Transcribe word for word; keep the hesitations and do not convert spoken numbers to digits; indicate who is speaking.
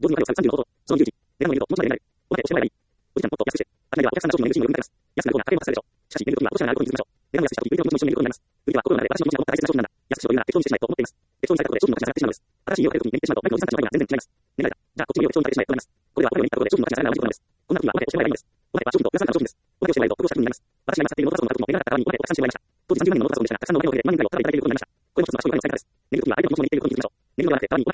Speaker 1: 同時にお金をさんじゅうのこと、そのじゅうじ、値段を見ると、もちろんになる。お金を教えてもらえばいい。お時間もっと安くして、あちらにはお客さんの商品の入れ口にも読み込みます。安くなる方が家計も助かるでしょう。しかし、売るときはどちらにあることに気づきましょう。値段を安くしたとき、売り手の気持ちも一緒に入れることになります。売り手は心の中で私の気持ちがもっと大切な商品なんだ。安くしろというなら適当にしてしまえと思っています。適当にされたことで商品の価値が下がってしまうのです。新しい家を買うときに値段を上げてしまうと、前のおじさんたちの場合は全然違います。値段だ。じゃあ、こっちの家を適当に下げてしまえとなります。これはお金を握ったことで商品の価値が下がらないことなんです。こんなときはお金を教えてもらえばいいんです。お金は商品と皆さんからの商品です。お金を教えてもらえると、不労者になります。私が今使っているノートパソコンを買うときも、値段が高いからにお金をたくさんしてもらいました。当時さんじゅうまん円のノートパソコンでしたが、たくさんのお金をかけて万円ぐらいをタダでいただけることになりました。これも一つの場所にお金を使い方です。値引きのときは相手の気持ちも持っていることに気づきましょう。値引きのではなくて、ただにお金